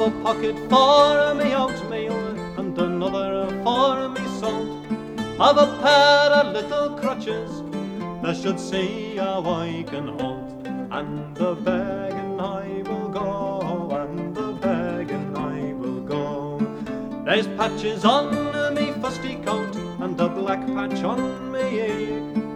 a pocket for me oatmeal and another for me salt. I've a pair of little crutches that should see how I can hold. And the begging I will go, and the begging I will go. There's patches on me fusty coat and a black patch on me ear.